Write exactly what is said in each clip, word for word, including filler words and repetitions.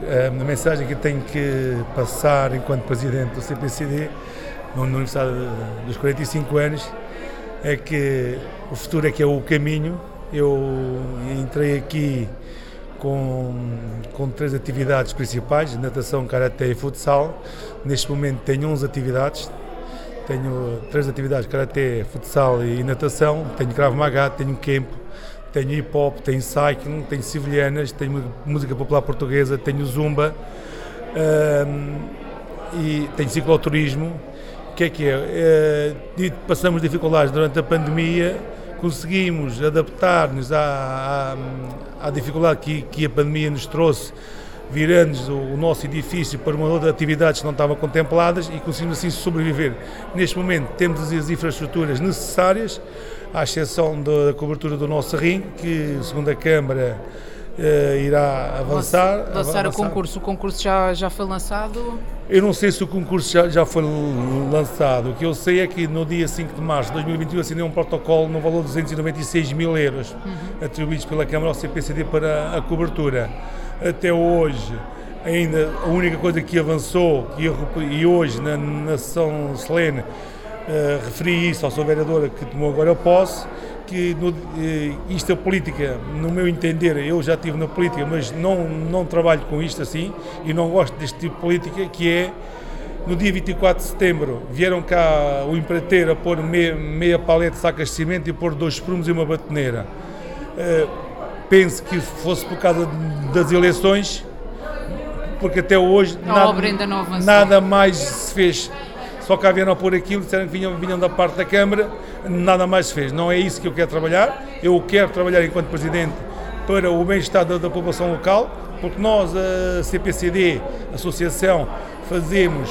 a mensagem que tenho que passar enquanto presidente do C P C D, no aniversário dos quarenta e cinco anos, é que o futuro é que é o caminho. Eu entrei aqui com, com três atividades principais: natação, karaté e futsal. Neste momento tenho onze atividades. Tenho três atividades: karaté, futsal e natação. Tenho Krav Maga, tenho campo, tenho hip hop, tenho cycling, tenho sevilhanas, tenho música popular portuguesa, tenho zumba, um, e tenho cicloturismo. O que é que é? Uh, passamos dificuldades durante a pandemia, conseguimos adaptar-nos à, à, à dificuldade que, que a pandemia nos trouxe, virando o, o nosso edifício para uma outra atividades que não estavam contempladas, e conseguimos assim sobreviver. Neste momento temos as infraestruturas necessárias, à exceção da cobertura do nosso ringue, que segundo a Câmara uh, irá avançar. Lançar o concurso, o concurso já, já foi lançado? Eu não sei se o concurso já, já foi lançado. O que eu sei é que no dia cinco de março de dois mil e vinte e um assinei um protocolo no valor de duzentos e noventa e seis mil euros, uhum, atribuídos pela Câmara ao C P C D para a cobertura. Até hoje, ainda a única coisa que avançou, que eu, e hoje na, na sessão solene uh, referi isso ao seu vereador que tomou agora a posse, que no, uh, isto é política, no meu entender. Eu já estive na política, mas não, não trabalho com isto assim, e não gosto deste tipo de política, que é, no dia vinte e quatro de setembro, vieram cá o empreiteiro a pôr meia, meia paleta de sacas de cimento e pôr dois prumos e uma batoneira. Uh, Penso que fosse por causa das eleições, porque até hoje a nada, obra ainda não avançou. Nada mais se fez. Só cá vieram a pôr aquilo, disseram que vinham, vinham da parte da Câmara, nada mais se fez. Não é isso que eu quero trabalhar. Eu quero trabalhar enquanto Presidente para o bem-estar da, da população local, porque nós, a C P C D, a Associação, fazemos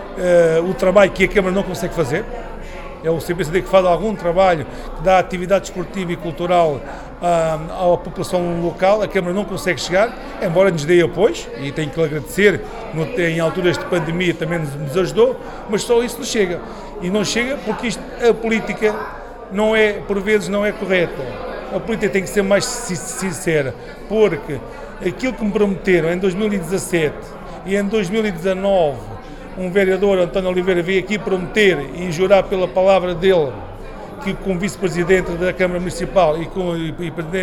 uh, o trabalho que a Câmara não consegue fazer. É o C P C D que faz algum trabalho, que dá atividade esportiva e cultural à, à população local. A Câmara não consegue chegar, embora nos dê apoios, e tenho que lhe agradecer, no, em alturas de pandemia também nos, nos ajudou, mas só isso não chega. E não chega porque isto, a política, não é, por vezes não é correta. A política tem que ser mais sincera, porque aquilo que me prometeram em dois mil e dezassete e em dois mil e dezanove, um vereador, António Oliveira, veio aqui prometer e jurar pela palavra dele que, como vice-presidente da Câmara Municipal, e, com, e,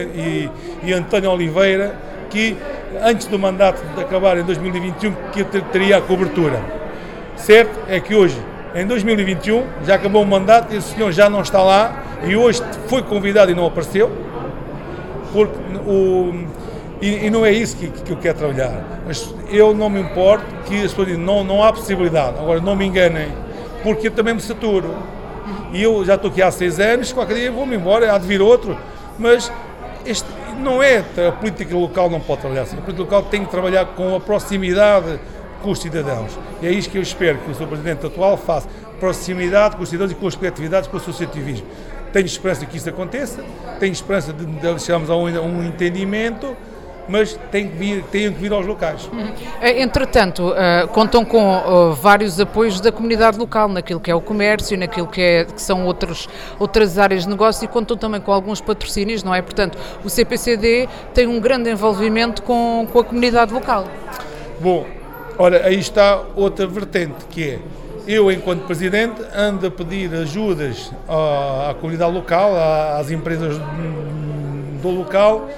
e, e António Oliveira, que antes do mandato de acabar em dois mil e vinte e um, que teria a cobertura. Certo é que hoje, em dois mil e vinte e um, já acabou o mandato e o senhor já não está lá, e hoje foi convidado e não apareceu, porque o... E, e não é isso que, que eu quero trabalhar. Mas eu não me importo que as pessoas dizem, não, não há possibilidade. Agora, não me enganem, porque eu também me saturo. E eu já estou aqui há seis anos, qualquer dia vou-me embora, há de vir outro. Mas este não é, a política local não pode trabalhar assim. A política local tem que trabalhar com a proximidade com os cidadãos. E é isso que eu espero que o senhor Presidente atual faça. Proximidade com os cidadãos e com as coletividades, com o associativismo. Tenho esperança que isso aconteça, tenho esperança de, de chegarmos a um, a um entendimento, mas tem que vir, têm que vir aos locais. Entretanto, uh, contam com uh, vários apoios da comunidade local, naquilo que é o comércio, naquilo que, é, que são outros, outras áreas de negócio, e contam também com alguns patrocínios, não é? Portanto, o C P C D tem um grande envolvimento com, com a comunidade local. Bom, ora, aí está outra vertente, que é, eu, enquanto Presidente, ando a pedir ajudas à, à comunidade local, às empresas do local,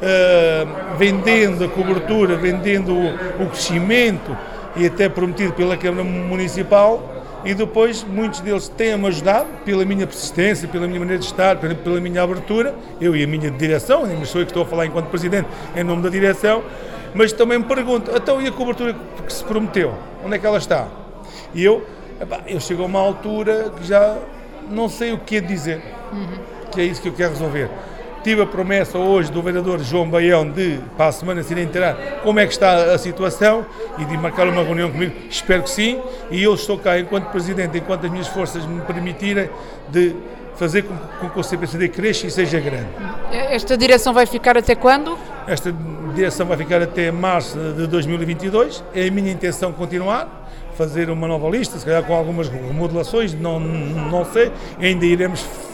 Uh, vendendo a cobertura, vendendo o, o crescimento, e até prometido pela Câmara Municipal, e depois muitos deles têm-me ajudado pela minha persistência, pela minha maneira de estar, pela, pela minha abertura, eu e a minha direção, mas sou eu que estou a falar enquanto Presidente em nome da direção, mas também me pergunto, então e a cobertura que se prometeu? Onde é que ela está? E eu, epá, eu chego a uma altura que já não sei o que é dizer, uhum. que é isso que eu quero resolver. Tive a promessa hoje do vereador João Baião de, para a semana, se irem inteirar como é que está a situação e de marcar uma reunião comigo, espero que sim, e eu estou cá enquanto Presidente, enquanto as minhas forças me permitirem, de fazer com, com que o C P C D cresça e seja grande. Esta direção vai ficar até quando? Esta direção vai ficar até março de dois mil e vinte e dois, é a minha intenção continuar, fazer uma nova lista, se calhar com algumas remodelações, não, não sei, ainda iremos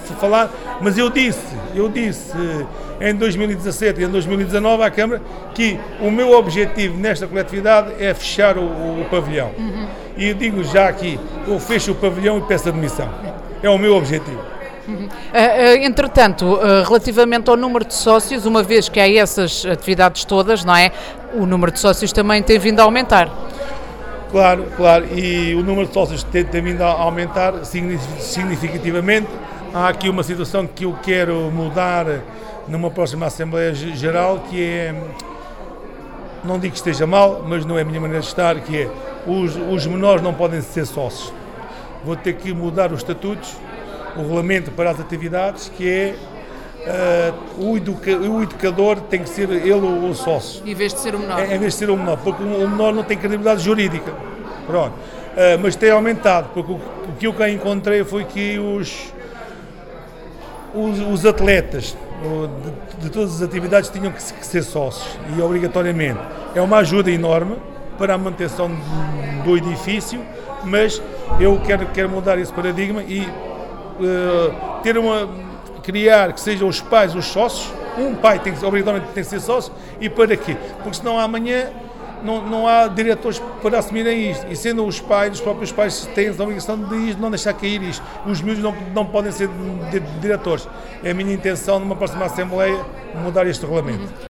falar, mas eu disse, eu disse em dois mil e dezassete e em dois mil e dezanove à Câmara que o meu objetivo nesta coletividade é fechar o, o pavilhão. Uhum. E eu digo já aqui, eu fecho o pavilhão e peço admissão. É o meu objetivo. Uhum. Uh, uh, entretanto, uh, relativamente ao número de sócios, uma vez que há essas atividades todas, não é? O número de sócios também tem vindo a aumentar. Claro, claro, e o número de sócios tem, tem vindo a aumentar significativamente. Há aqui uma situação que eu quero mudar numa próxima Assembleia Geral, que é, não digo que esteja mal, mas não é a minha maneira de estar, que é, os, os menores não podem ser sócios. Vou ter que mudar os estatutos, o regulamento para as atividades, que é uh, o, educa, o educador tem que ser ele o, o sócio. Em vez de ser o menor. É, em vez de ser o menor, porque o menor não tem credibilidade jurídica. Pronto. Uh, mas tem aumentado, porque o, o que eu cá encontrei foi que os, os, os atletas o, de, de todas as atividades tinham que, que ser sócios, e obrigatoriamente. É uma ajuda enorme para a manutenção do edifício, mas eu quero, quero mudar esse paradigma e uh, ter uma, criar que sejam os pais os sócios. Um pai tem que, obrigatoriamente tem que ser sócio. E para quê? Porque senão amanhã não, não há diretores para assumirem isto, e sendo os pais, os próprios pais têm a obrigação de não deixar cair isto. Os miúdos não, não podem ser diretores. É a minha intenção numa próxima Assembleia mudar este regulamento.